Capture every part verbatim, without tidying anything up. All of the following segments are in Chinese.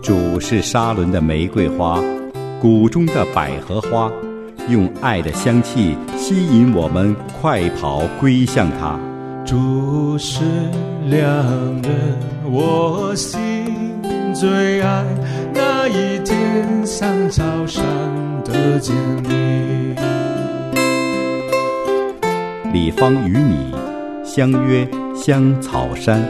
主是沙伦的玫瑰花，谷中的百合花，用爱的香气吸引我们快跑归向他。 主是良人，我心最爱，那一天像草上的坚立。 李芳与你相约香草山。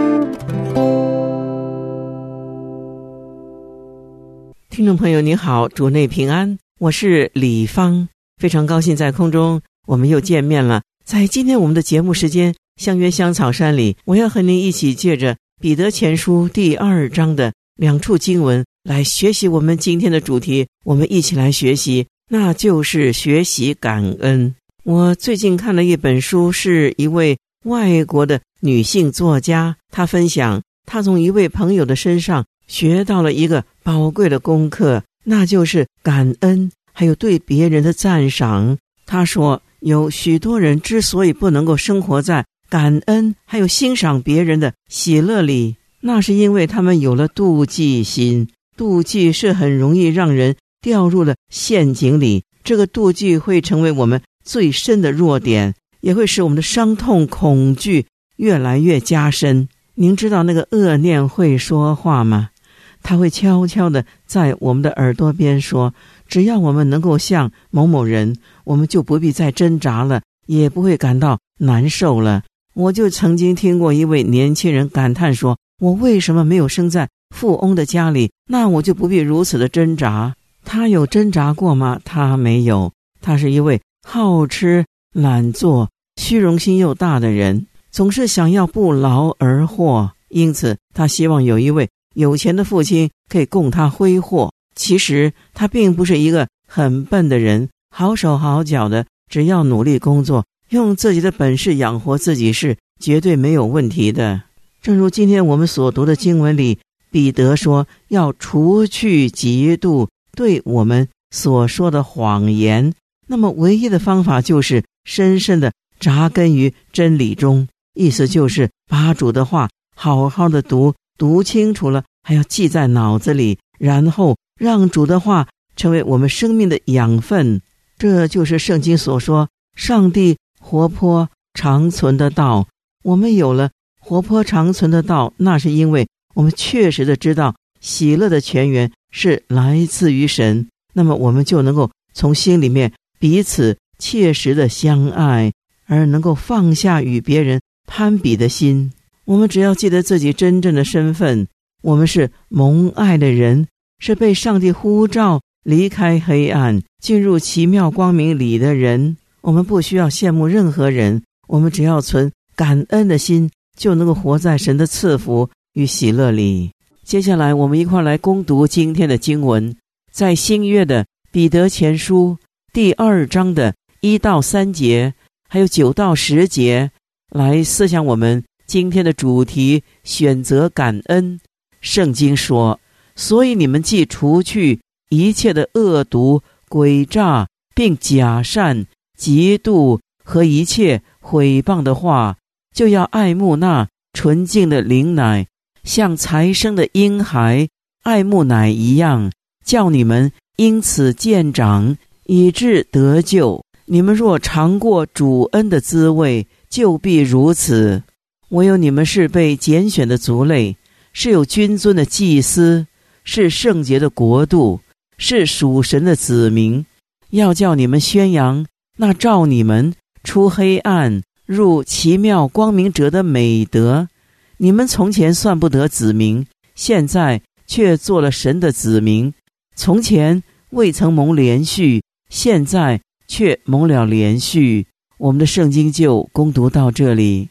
听众朋友您好，主内平安，我是李芳，非常高兴在空中我们又见面了。在今天我们的节目时间相约香草山里，我要和您一起借着彼得前书第二章的两处经文来学习我们今天的主题，我们一起来学习，那就是学习感恩。我最近看了一本书，是一位外国的女性作家，她分享她从一位朋友的身上学到了一个宝贵的功课，那就是感恩还有对别人的赞赏。她说有许多人之所以不能够生活在感恩还有欣赏别人的喜乐里，那是因为他们有了妒忌心。妒忌是很容易让人掉入了陷阱里，这个妒忌会成为我们最深的弱点，也会使我们的伤痛恐惧越来越加深。您知道那个恶念会说话吗？他会悄悄地在我们的耳朵边说，只要我们能够像某某人，我们就不必再挣扎了，也不会感到难受了。我就曾经听过一位年轻人感叹说，我为什么没有生在富翁的家里，那我就不必如此的挣扎。他有挣扎过吗？他没有。他是一位好吃懒做虚荣心又大的人，总是想要不劳而获，因此他希望有一位有钱的父亲可以供他挥霍。其实他并不是一个很笨的人，好手好脚的，只要努力工作，用自己的本事养活自己是绝对没有问题的。正如今天我们所读的经文里，彼得说要除去嫉妒对我们所说的谎言，那么唯一的方法就是深深的扎根于真理中，意思就是把主的话好好的读，读清楚了还要记在脑子里，然后让主的话成为我们生命的养分。这就是圣经所说上帝活泼长存的道。我们有了活泼长存的道，那是因为我们确实的知道喜乐的泉源是来自于神，那么我们就能够从心里面彼此切实的相爱，而能够放下与别人攀比的心。我们只要记得自己真正的身份，我们是蒙爱的人，是被上帝呼召离开黑暗进入奇妙光明里的人。我们不需要羡慕任何人，我们只要存感恩的心，就能够活在神的赐福与喜乐里。接下来我们一块来攻读今天的经文，在新约的彼得前书第二章的一到三节还有九到十节来思想我们今天的主题，选择感恩。圣经说，所以你们既除去一切的恶毒、诡诈，并假善、嫉妒和一切毁谤的话，就要爱慕那纯净的灵奶，像才生的婴孩爱慕奶一样，叫你们因此渐长，以致得救。你们若尝过主恩的滋味，就必如此。唯有你们是被拣选的族类，是有君尊的祭司，是圣洁的国度，是属神的子民，要叫你们宣扬那照你们出黑暗入奇妙光明者的美德。你们从前算不得子民，现在却做了神的子民；从前未曾蒙连续，现在却蒙了连续。我们的圣经就攻读到这里。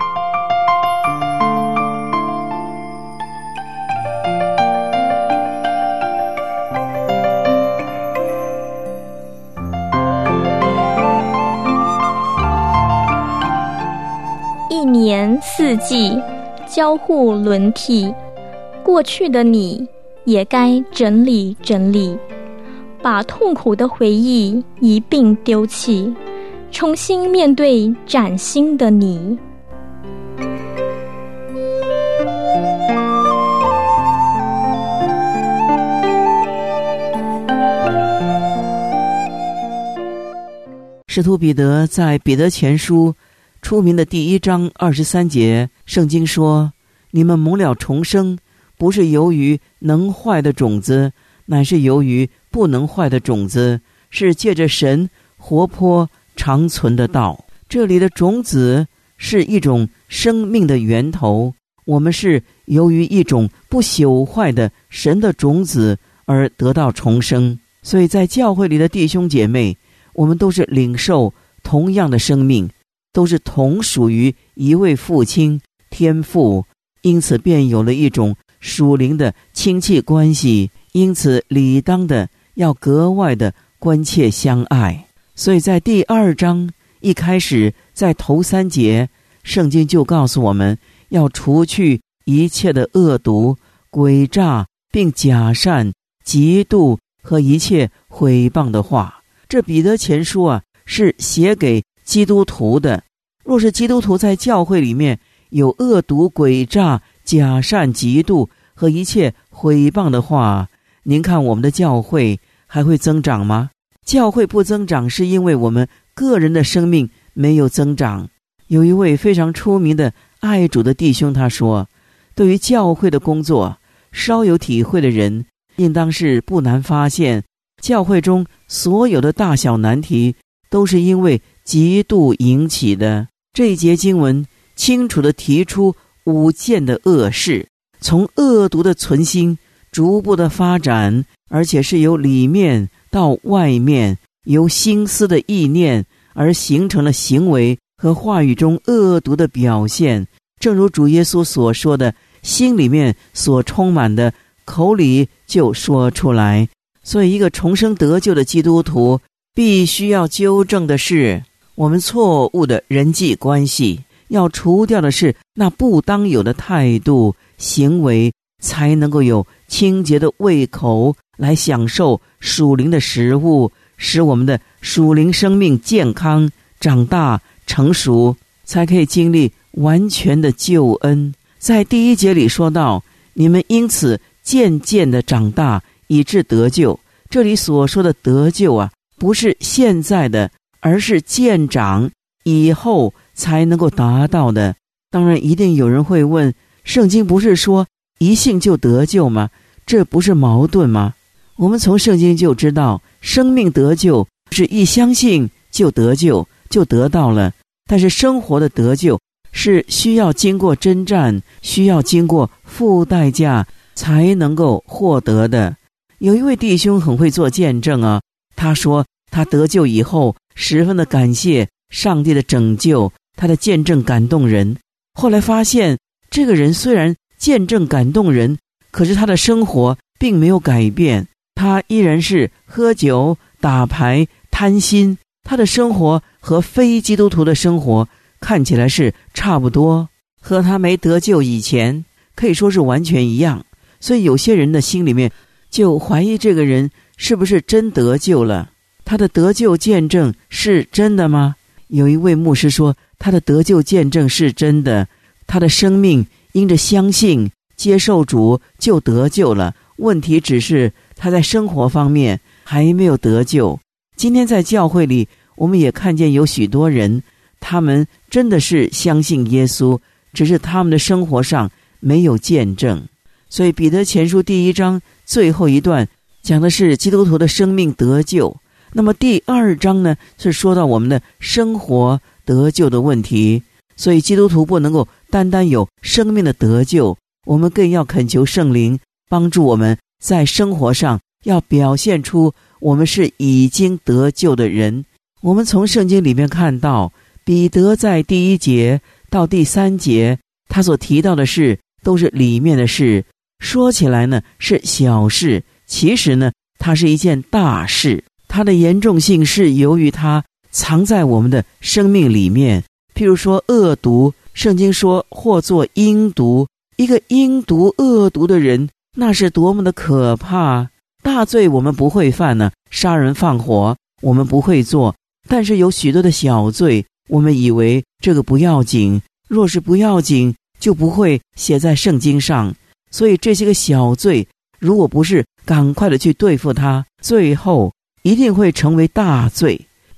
一年四季交互轮替，过去的你也该整理整理，把痛苦的回忆一并丢弃，重新面对崭新的你。 使徒彼得在彼得前书出名的第一章二十三节，圣经说：你们蒙了重生，不是由于能坏的种子，乃是由于不能坏的种子，是借着神活泼长存的道。这里的种子是一种生命的源头，我们是由于一种不朽坏的神的种子而得到重生。所以在教会里的弟兄姐妹，我们都是领受同样的生命，都是同属于一位父亲天父，因此便有了一种属灵的亲戚关系，因此理当的要格外的关切相爱。所以在第二章一开始，在头三节，圣经就告诉我们要除去一切的恶毒、诡诈，并假善、嫉妒和一切毁谤的话。这彼得前书啊，是写给基督徒的。若是基督徒在教会里面有恶毒、诡诈、假善、嫉妒和一切毁谤的话，您看我们的教会还会增长吗？教会不增长，是因为我们个人的生命没有增长。有一位非常出名的爱主的弟兄，他说，对于教会的工作稍有体会的人，应当是不难发现，教会中所有的大小难题都是因为嫉妒引起的。这一节经文清楚地提出五件的恶事，从恶毒的存心逐步的发展，而且是由里面到外面，由心思的意念而形成了行为和话语中恶毒的表现。正如主耶稣所说的，心里面所充满的，口里就说出来。所以一个重生得救的基督徒必须要纠正的是我们错误的人际关系，要除掉的是那不当有的态度行为，才能够有清洁的胃口来享受属灵的食物，使我们的属灵生命健康长大成熟，才可以经历完全的救恩。在第一节里说到，你们因此渐渐的长大，以致得救。这里所说的得救啊，不是现在的，而是渐长以后才能够达到的。当然一定有人会问，圣经不是说一信就得救吗？这不是矛盾吗？我们从圣经就知道，生命得救是一相信就得救，就得到了。但是生活的得救是需要经过征战，需要经过付代价才能够获得的。有一位弟兄很会做见证啊，他说他得救以后十分的感谢上帝的拯救，他的见证感动人。后来发现这个人虽然见证感动人，可是他的生活并没有改变，他依然是喝酒、打牌、贪心。他的生活和非基督徒的生活看起来是差不多，和他没得救以前可以说是完全一样。所以有些人的心里面就怀疑这个人是不是真得救了，他的得救见证是真的吗？有一位牧师说，他的得救见证是真的，他的生命因着相信接受主就得救了，问题只是他在生活方面还没有得救。今天在教会里，我们也看见有许多人，他们真的是相信耶稣，只是他们的生活上没有见证。所以彼得前书第一章最后一段讲的是基督徒的生命得救，那么第二章呢，是说到我们的生活得救的问题。所以基督徒不能够单单有生命的得救，我们更要恳求圣灵帮助我们在生活上要表现出我们是已经得救的人。我们从圣经里面看到，彼得在第一节到第三节，他所提到的事都是里面的事，说起来呢是小事，其实呢它是一件大事。它的严重性是由于它藏在我们的生命里面。譬如说恶毒，圣经说或作阴毒，一个阴毒恶毒的人，那是多么的可怕。大罪我们不会犯呢，杀人放火我们不会做，但是有许多的小罪，我们以为这个不要紧，若是不要紧就不会写在圣经上。所以这些个小罪如果不是赶快的去对付它，最后一定会成为大罪。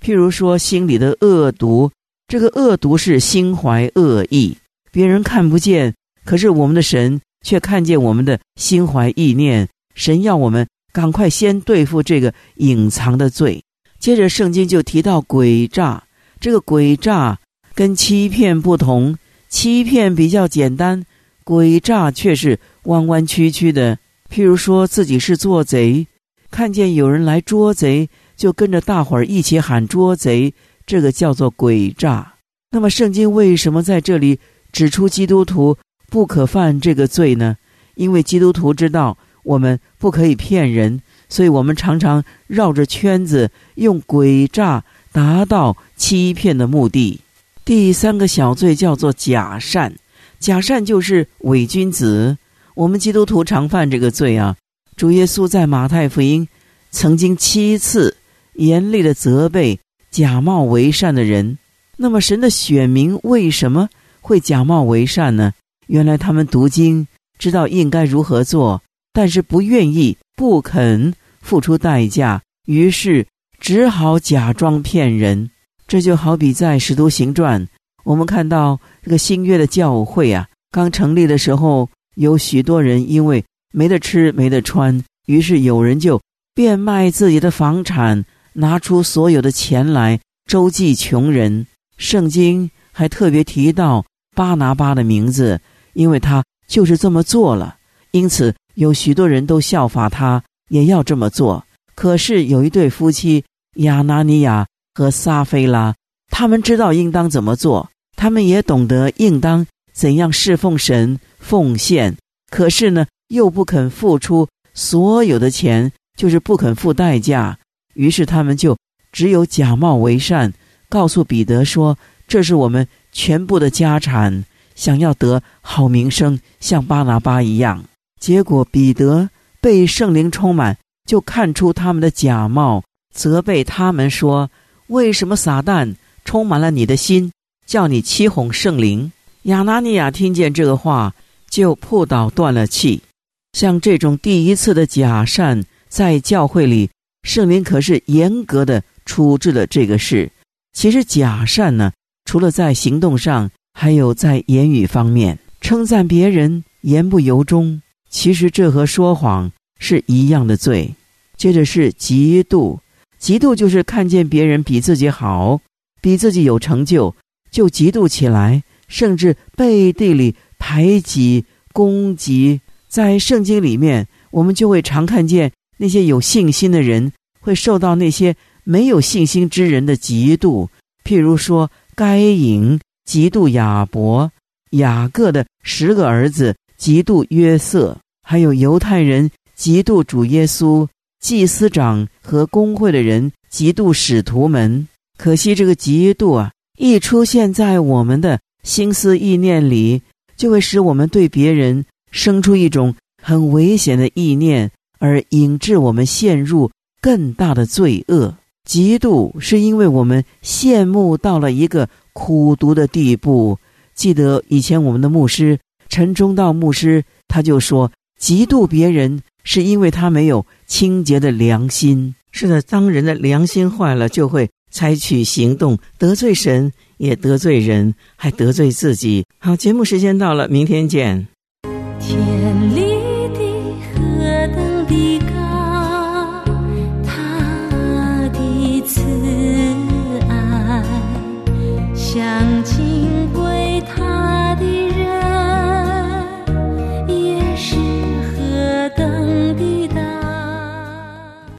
譬如说心里的恶毒，这个恶毒是心怀恶意，别人看不见，可是我们的神却看见我们的心怀意念。神要我们赶快先对付这个隐藏的罪。接着圣经就提到诡诈，这个诡诈跟欺骗不同，欺骗比较简单，诡诈却是弯弯曲曲的。譬如说自己是做贼，看见有人来捉贼，就跟着大伙儿一起喊捉贼，这个叫做诡诈。那么圣经为什么在这里指出基督徒不可犯这个罪呢？因为基督徒知道我们不可以骗人，所以我们常常绕着圈子，用诡诈达到欺骗的目的。第三个小罪叫做假善，假善就是伪君子。我们基督徒常犯这个罪啊。主耶稣在马太福音曾经七次严厉的责备假冒为善的人。那么神的选民为什么会假冒为善呢？原来他们读经知道应该如何做，但是不愿意不肯付出代价，于是只好假装骗人。这就好比在使徒行传，我们看到这个新约的教会啊，刚成立的时候，有许多人因为没得吃没得穿，于是有人就变卖自己的房产，拿出所有的钱来周济穷人。圣经还特别提到巴拿巴的名字，因为他就是这么做了，因此有许多人都效法他，也要这么做。可是有一对夫妻亚拿尼亚和撒非拉，他们知道应当怎么做，他们也懂得应当怎样侍奉神奉献，可是呢又不肯付出所有的钱，就是不肯付代价。于是他们就只有假冒为善，告诉彼得说，这是我们全部的家产，想要得好名声，像巴拿巴一样。结果彼得被圣灵充满，就看出他们的假冒，责备他们说，为什么撒旦充满了你的心，叫你欺哄圣灵？亚拿尼亚听见这个话，就扑倒断了气。像这种第一次的假善，在教会里圣灵可是严格的处置了这个事。其实假善呢，除了在行动上，还有在言语方面，称赞别人言不由衷，其实这和说谎是一样的罪。接着是嫉妒，嫉妒就是看见别人比自己好，比自己有成就，就嫉妒起来，甚至背地里排挤攻击。在圣经里面，我们就会常看见那些有信心的人会受到那些没有信心之人的嫉妒。譬如说该隐嫉妒亚伯，雅各的十个儿子嫉妒约瑟，还有犹太人嫉妒主耶稣，祭司长和公会的人嫉妒使徒们。可惜这个嫉妒啊，一出现在我们的心思意念里，就会使我们对别人生出一种很危险的意念，而引致我们陷入更大的罪恶。嫉妒是因为我们羡慕到了一个苦毒的地步。记得以前我们的牧师陈忠道牧师，他就说，嫉妒别人是因为他没有清洁的良心。是的，当人的良心坏了，就会采取行动，得罪神，也得罪人，还得罪自己。好，节目时间到了，明天见。 天里的何等的